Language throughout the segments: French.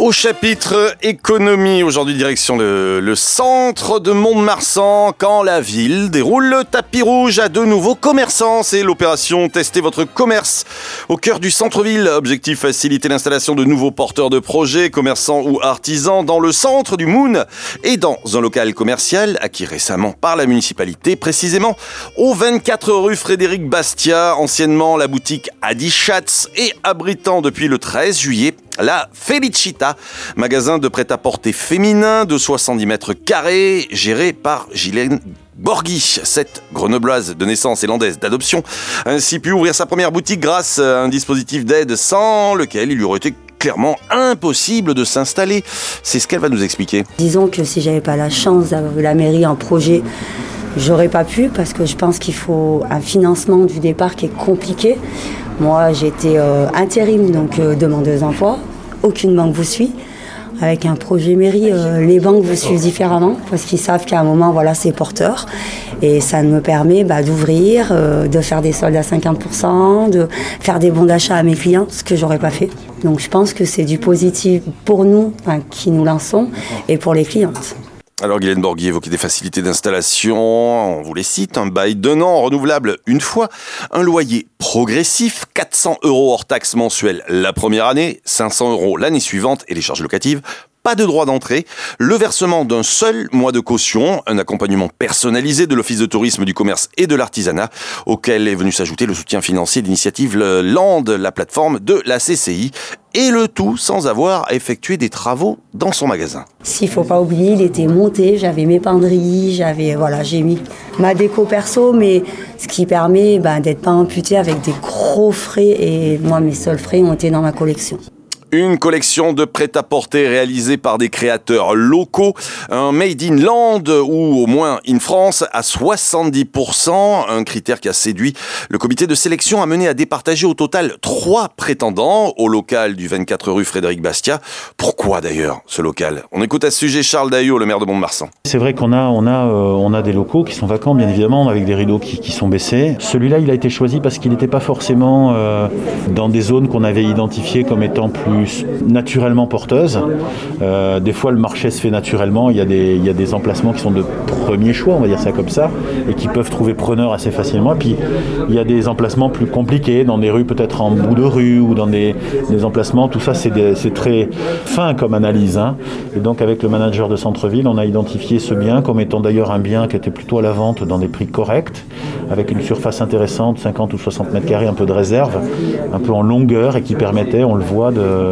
Au chapitre économie, aujourd'hui direction le centre de Mont-de-Marsan, quand la ville déroule le tapis rouge à de nouveaux commerçants. C'est l'opération Tester votre commerce au cœur du centre-ville. Objectif, faciliter l'installation de nouveaux porteurs de projets, commerçants ou artisans dans le centre du Moon et dans un local commercial acquis récemment par la municipalité, précisément au 24 rue Frédéric Bastiat, anciennement la boutique Adi Schatz et abritant depuis le 13 juillet la Felicita, magasin de prêt-à-porter féminin de 70 mètres carrés, géré par Ghislaine Borghi, cette grenobloise de naissance et landaise d'adoption, a ainsi pu ouvrir sa première boutique grâce à un dispositif d'aide sans lequel il lui aurait été clairement impossible de s'installer. C'est ce qu'elle va nous expliquer. Disons que si j'avais pas la chance d'avoir la mairie en projet, j'aurais pas pu, parce que je pense qu'il faut un financement du départ qui est compliqué. Moi, j'étais intérim, donc demandeuse d'emploi. Aucune banque vous suit. Avec un projet mairie, les banques vous suivent différemment parce qu'ils savent qu'à un moment, voilà, c'est porteur. Et ça me permet d'ouvrir, de faire des soldes à 50%, de faire des bons d'achat à mes clients, ce que j'aurais pas fait. Donc je pense que c'est du positif pour nous, qui nous lançons, et pour les clientes. Alors Ghislaine Borghi évoquait des facilités d'installation, on vous les cite, un bail d'un an renouvelable une fois, un loyer progressif, 400 € hors taxe mensuelle la première année, 500 € l'année suivante et les charges locatives. Pas de droit d'entrée, le versement d'un seul mois de caution, un accompagnement personnalisé de l'Office de tourisme du commerce et de l'artisanat, auquel est venu s'ajouter le soutien financier d'initiative Land, la plateforme de la CCI, et le tout sans avoir à effectuer des travaux dans son magasin. S'il ne faut pas oublier, il était monté, j'avais mes penderies, j'ai mis ma déco perso, mais ce qui permet d'être pas amputé avec des gros frais, et moi mes seuls frais ont été dans ma collection. Une collection de prêt-à-porter réalisée par des créateurs locaux, un Made in Land ou au moins in France à 70%, un critère qui a séduit le comité de sélection, a mené à départager au total 3 prétendants au local du 24 rue Frédéric Bastiat. Pourquoi d'ailleurs ce local ? On écoute à ce sujet Charles Daillot, le maire de Mont-de-Marsan. C'est vrai qu'on a des locaux qui sont vacants, bien évidemment, avec des rideaux qui sont baissés. Celui-là, il a été choisi parce qu'il n'était pas forcément dans des zones qu'on avait identifiées comme étant plus naturellement porteuses. Des fois, le marché se fait naturellement. Il y a des emplacements qui sont de premier choix, on va dire ça comme ça, et qui peuvent trouver preneur assez facilement. Et puis, il y a des emplacements plus compliqués, dans des rues peut-être en bout de rue, ou dans des emplacements. Tout ça, c'est très fin comme analyse. Et donc, avec le manager de centre-ville, on a identifié ce bien comme étant d'ailleurs un bien qui était plutôt à la vente dans des prix corrects, avec une surface intéressante, 50 ou 60 mètres carrés, un peu de réserve, un peu en longueur, et qui permettait, on le voit,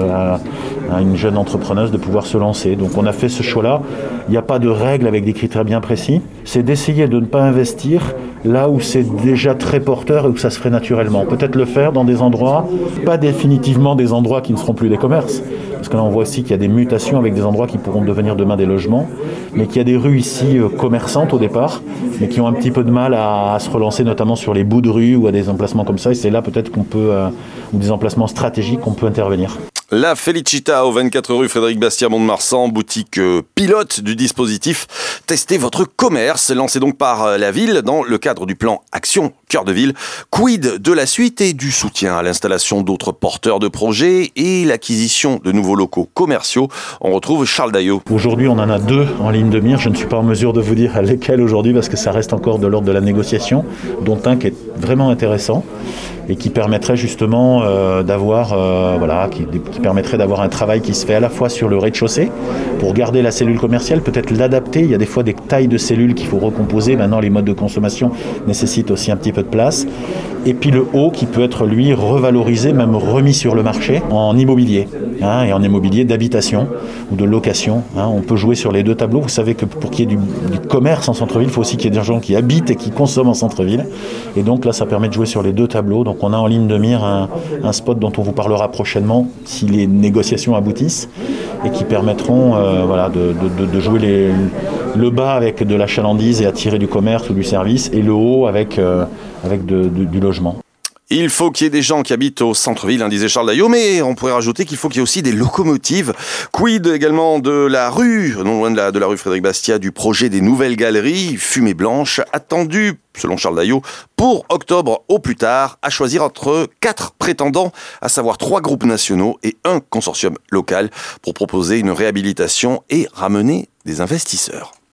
à une jeune entrepreneuse de pouvoir se lancer. Donc on a fait ce choix-là. Il n'y a pas de règle avec des critères bien précis. C'est d'essayer de ne pas investir là où c'est déjà très porteur et où ça se ferait naturellement. Peut-être le faire dans des endroits, pas définitivement des endroits qui ne seront plus des commerces. Parce que là on voit aussi qu'il y a des mutations avec des endroits qui pourront devenir demain des logements, mais qu'il y a des rues ici commerçantes au départ, mais qui ont un petit peu de mal à se relancer, notamment sur les bouts de rue ou à des emplacements comme ça. Et c'est là peut-être qu'on peut, ou des emplacements stratégiques, qu'on peut intervenir. La Felicita au 24 rue Frédéric Bastiat, Mont-de-Marsan, boutique pilote du dispositif Testez votre commerce, lancé donc par la ville dans le cadre du plan Action Cœur de Ville. Quid de la suite et du soutien à l'installation d'autres porteurs de projets et l'acquisition de nouveaux locaux commerciaux. On retrouve Charles Daillot. Aujourd'hui, on en a 2 en ligne de mire. Je ne suis pas en mesure de vous dire lesquels aujourd'hui parce que ça reste encore de l'ordre de la négociation, dont un qui est vraiment intéressant et qui permettrait justement qui permettrait d'avoir un travail qui se fait à la fois sur le rez-de-chaussée pour garder la cellule commerciale, peut-être l'adapter. Il y a des fois des tailles de cellules qu'il faut recomposer. Maintenant, les modes de consommation nécessitent aussi un petit peu de place. Et puis le haut qui peut être, lui, revalorisé, même remis sur le marché en immobilier, et en immobilier d'habitation ou de location. On peut jouer sur les 2 tableaux. Vous savez que pour qu'il y ait du commerce en centre-ville, il faut aussi qu'il y ait des gens qui habitent et qui consomment en centre-ville. Et donc là, ça permet de jouer sur les 2 tableaux. Donc on a en ligne de mire un spot dont on vous parlera prochainement si les négociations aboutissent et qui permettront de jouer le bas avec de l'achalandise et attirer du commerce ou du service, et le haut avec du logement. Il faut qu'il y ait des gens qui habitent au centre-ville, disait Charles Daillot, mais on pourrait rajouter qu'il faut qu'il y ait aussi des locomotives. Quid également de la rue, non loin de la rue Frédéric Bastiat, du projet des nouvelles galeries, fumée blanche, attendu, selon Charles Daillot, pour octobre au plus tard, à choisir entre 4 prétendants, à savoir 3 groupes nationaux et un consortium local, pour proposer une réhabilitation et ramener des investisseurs.